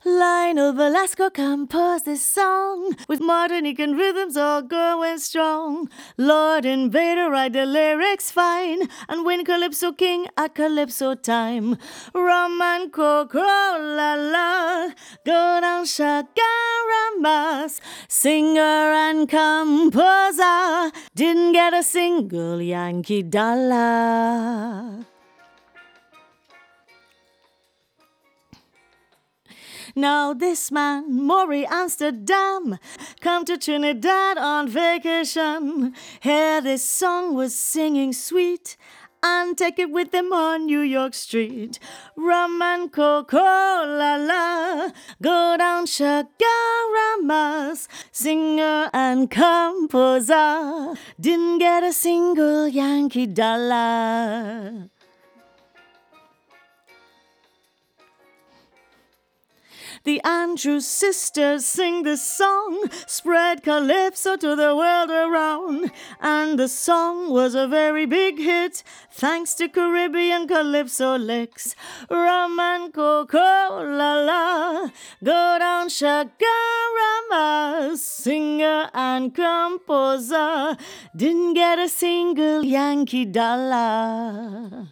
Lionel Velasco composed this song with Martinican rhythms all going strong. Lord Invader write the lyrics fine and win Calypso King at Calypso time. Rum and cocoa, la la, go down Shakaramas. Singer and composer didn't get a single Yankee dollar. Now this man, Maury Amsterdam, come to Trinidad on vacation. Hear this song was singing sweet and take it with them on New York Street. Rum and cocoa, la la, go down Shakaramas. Singer and composer didn't get a single Yankee dollar. The Andrews sisters sing this song, spread Calypso to the world around. And the song was a very big hit, thanks to Caribbean Calypso licks. Rum and cocoa, la la, go down Shakaramas. Singer and composer didn't get a single Yankee dollar.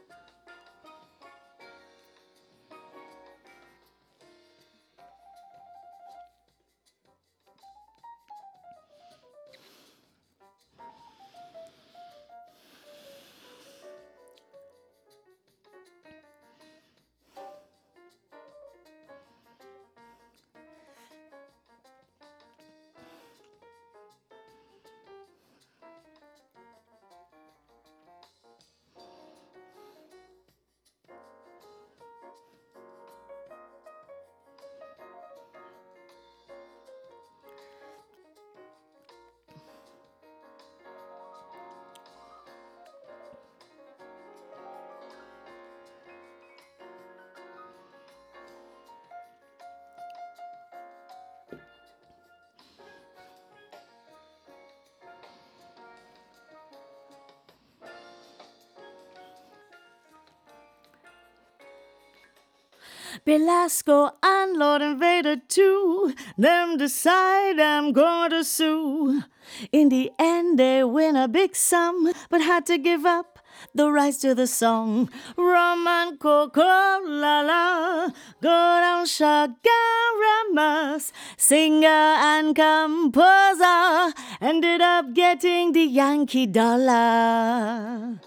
Belasco and Lord Invader too, them decide I'm going to sue. In the end they win a big sum, but had to give up the rights to the song. Rum and cocoa, la la, go down Shakaramas. Singer and composer ended up getting the Yankee dollar.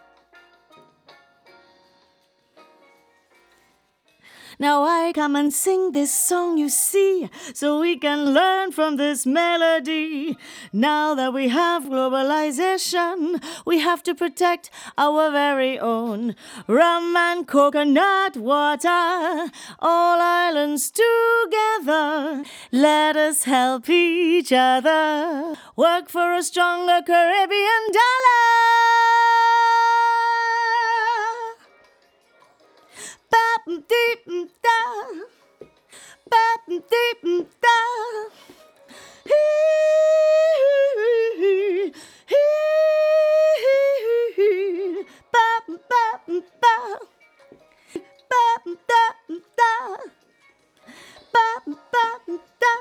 Now I come and sing this song, you see, so we can learn from this melody. Now that we have globalization, we have to protect our very own. Rum and coconut water, all islands together. Let us help each other, work for a stronger Caribbean dollar. Ba-dee-da, ba-dee-da, hee, ba-ba-ba, ba-da-da, ba-ba-da,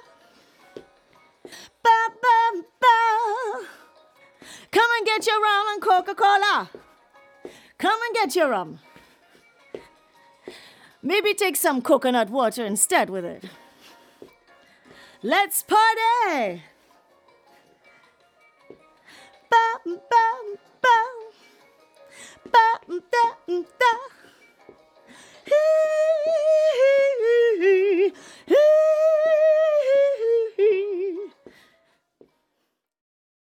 ba-ba-ba. Come and get your rum and Coca-Cola. Come and get your rum. Maybe take some coconut water instead with it. Let's party! Ba-ba-ba, ba-ba-da-da.